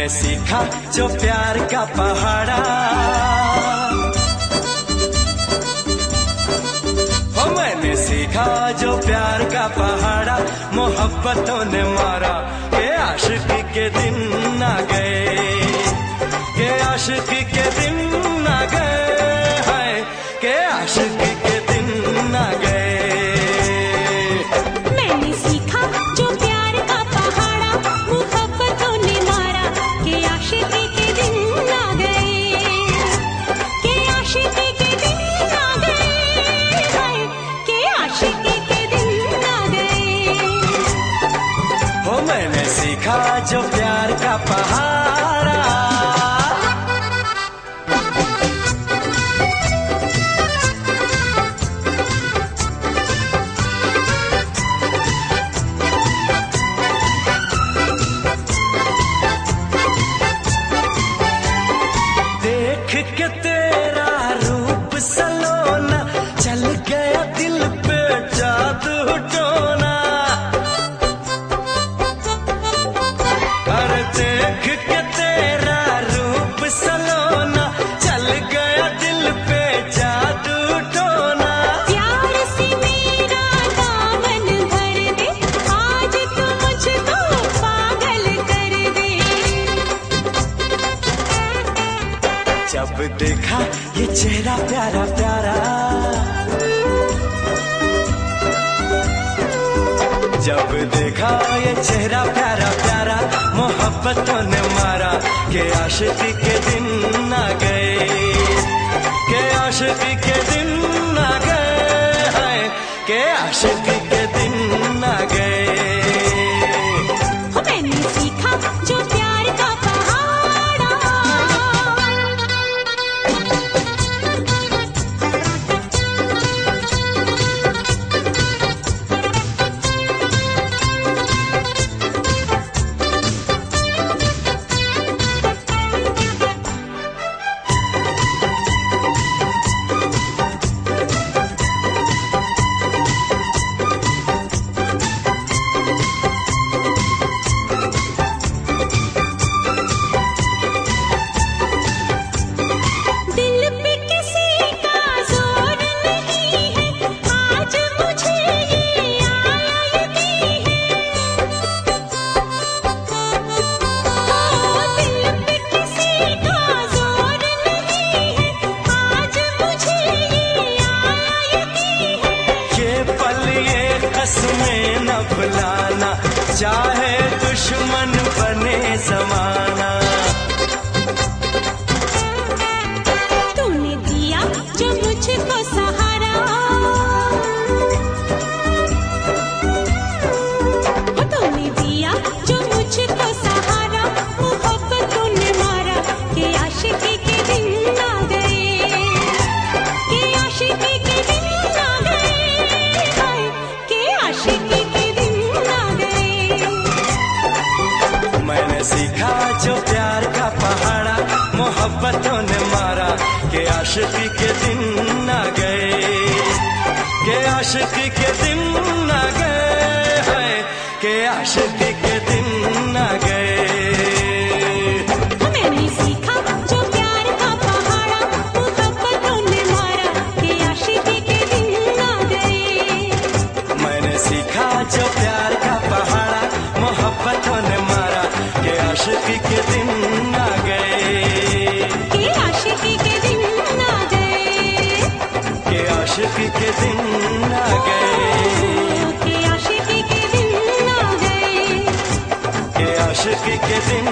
मैंने सीखा जो प्यार का पहाड़ा, ओ मैंने सीखा जो प्यार का पहाड़ा, मोहब्बतों ने मारा के आशिकी के दिन आ गए, के आशिकी के दिन आ गए, हाय के आशिकी के दिन आ गए। मैंने सीखा जो प्यार का पहाड़ा, मोहब्बतों ने मारा के आशिकी के दिन आ गए, के आशिकी के दिन आ गए, हाय के आशिकी के दिन आ गए। हो मैंने सीखा जो प्यार का पहाड़ा। देख के तेरा रूप सलोना, चल गया दिल पे जादू टोना। अरे देख के तेरा रूप सलोना, चल गया दिल पे जादू टोना। प्यार से मेरा दामन भर दे, आज तू मुझको पागल कर दे। जब देखा ये चेहरा प्यारा प्यारा, जब देखा ये चेहरा प्यारा प्यारा, मोहब्बतों ने मारा के आशिकी के दिन आ गए, के आशिकी के दिन आ गए, हाय के आशिकी के दिन आ गए। मैंने सीखा जो प्यार का पहाड़ा। दिल पे किसी का जोर नहीं है, आज मुझे ये आया यकीन है। दिल पे किसी का जोर नहीं है, आज मुझे ये आया यकीन है। ये पल ये कसमें न भुलाना, चाहे दुश्मन बने जमाना। तूने दिया जो मुझको सहारा, तूने दिया जो मुझको सहारा, मोहब्बतों ने मारा के आशिकी के दिन आ गए, के आशिकी के दिन आ गए, हाय के आशिकी के दिन आ गए। मैंने सीखा जो प्यार का पहाड़ा, मोहब्बतों ने मारा के आशिकी के दिन आ गए, के आशिकी के दिन आ गए, हाय के आशिकी के दिन आ गए। मैंने सीखा जो प्यार का पहाड़ा, मोहब्बतों ने मारा के आशिकी के दिन आ गए। मैंने सीखा जो प्यार का पहाड़ा, मोहब्बतों ने मारा के आशिकी के दिन आ गए, के आशिकी के दिन आ गए, के आशिकी के दिन आ गए, के आशिकी के दिन आ गए, के आशिकी के दिन